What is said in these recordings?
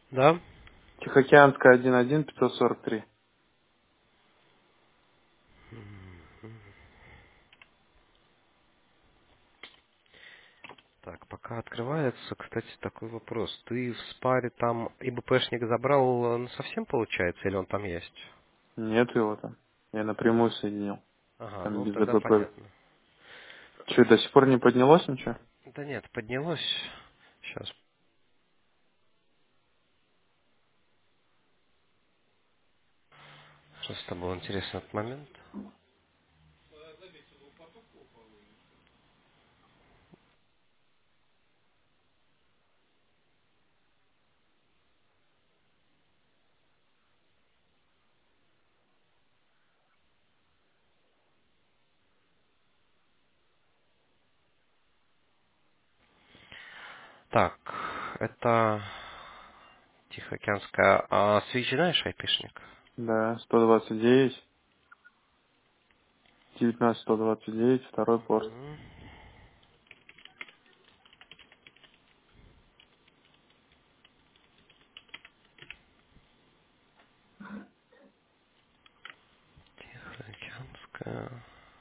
Да? Тихоокеанская 11543. Так, пока открывается, кстати, такой вопрос. Ты в спаре там ИБПшник забрал совсем получается, или он там есть? Нет его там. Я напрямую соединил. Ага, Там ну без тогда АПП. понятно. Что, до сих пор не поднялось ничего? Да нет, поднялось. Сейчас. Просто был интересный этот момент. Так, это Тихоокеанская. А свич знаешь, айпишник? Да, 129, 19129, второй порт. Мгм. Тихоокеанская.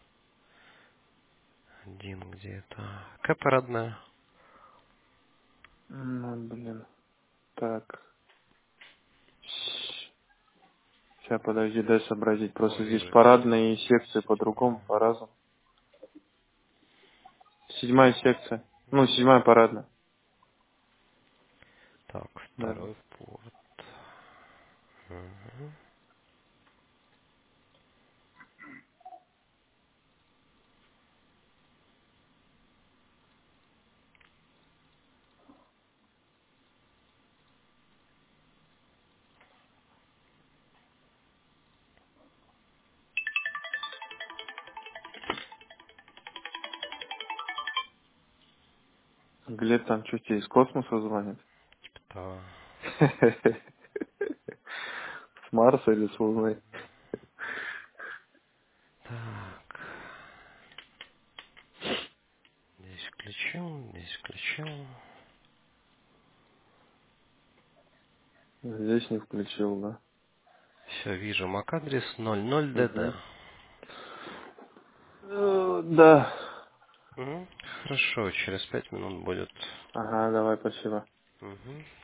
Один где-то. Кэпа родная. Ну, блин. Так. Сейчас, подожди, дай сообразить. О, Просто здесь вижу тебя. парадные секции по-другому, по-разному. 7-я секция. Ну, 7-я парадная. Так, Да. второй порт. Мгм. Глеб там что тебе из космоса звонит? Да. С Марса или с Луны? Так. Здесь включил, здесь включил. Здесь не включил, да? Все, вижу MAC-адрес 00DD. Угу. Да. Мгм. Хорошо, через 5 минут будет. Ага, давай, спасибо. Мгм.